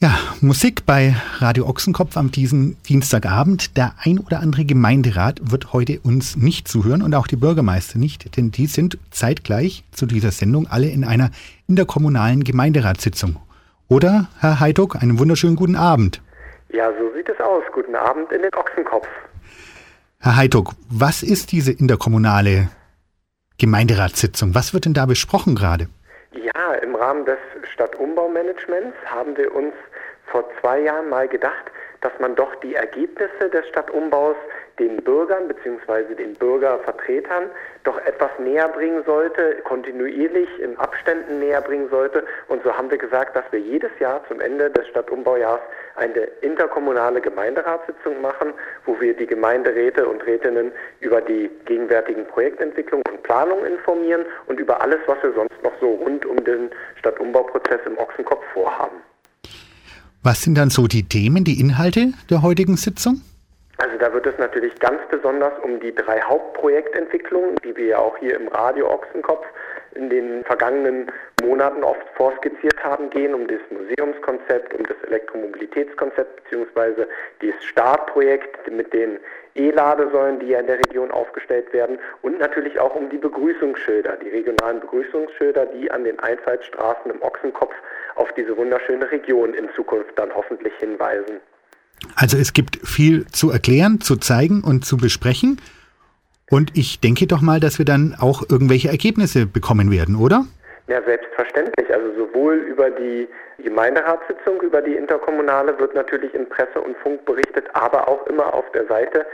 Ja, Musik bei Radio Ochsenkopf am diesem Dienstagabend. Der ein oder andere Gemeinderat wird heute uns nicht zuhören und auch die Bürgermeister nicht, denn die sind zeitgleich zu dieser Sendung alle in einer interkommunalen Gemeinderatssitzung. Oder, Herr Heiduk, einen wunderschönen guten Abend. Ja, so sieht es aus. Guten Abend in den Ochsenkopf. Herr Heiduk, was ist diese interkommunale Gemeinderatssitzung? Was wird denn da besprochen gerade? Ja, im Rahmen des Stadtumbaumanagements haben wir uns vor 2 Jahren mal gedacht, dass man doch die Ergebnisse des Stadtumbaus den Bürgern bzw. den Bürgervertretern doch etwas näher bringen sollte, kontinuierlich in Abständen näher bringen sollte. Und so haben wir gesagt, dass wir jedes Jahr zum Ende des Stadtumbaujahrs eine interkommunale Gemeinderatssitzung machen, wo wir die Gemeinderäte und Rätinnen über die gegenwärtigen Projektentwicklung und Planung informieren und über alles, was wir sonst noch so rund um den Stadtumbauprozess im Ochsenkopf vorhaben. Was sind dann so die Themen, die Inhalte der heutigen Sitzung? Also da wird es natürlich ganz besonders um die 3 Hauptprojektentwicklungen, die wir ja auch hier im Radio Ochsenkopf in den vergangenen Monaten oft vorskizziert haben, gehen, um das Museumskonzept, um das Elektromobilitätskonzept bzw. das Startprojekt mit den E-Ladesäulen, die ja in der Region aufgestellt werden, und natürlich auch um die Begrüßungsschilder, die regionalen Begrüßungsschilder, die an den Einfallsstraßen im Ochsenkopf auf diese wunderschöne Region in Zukunft dann hoffentlich hinweisen. Also es gibt viel zu erklären, zu zeigen und zu besprechen. Und ich denke doch mal, dass wir dann auch irgendwelche Ergebnisse bekommen werden, oder? Ja, selbstverständlich. Also sowohl über die Gemeinderatssitzung, über die interkommunale wird natürlich in Presse und Funk berichtet, aber auch immer auf der Seite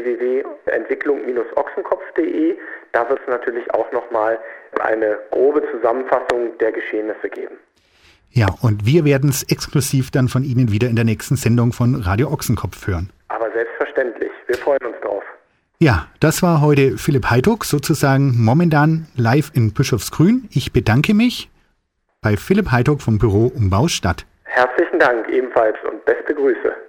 www.entwicklung-ochsenkopf.de. Da wird es natürlich auch nochmal eine grobe Zusammenfassung der Geschehnisse geben. Ja, und wir werden es exklusiv dann von Ihnen wieder in der nächsten Sendung von Radio Ochsenkopf hören. Aber selbstverständlich. Wir freuen uns drauf. Ja, das war heute Philipp Heiduk, sozusagen momentan live in Bischofsgrün. Ich bedanke mich bei Philipp Heiduk vom Büro Umbau Stadt. Herzlichen Dank ebenfalls und beste Grüße.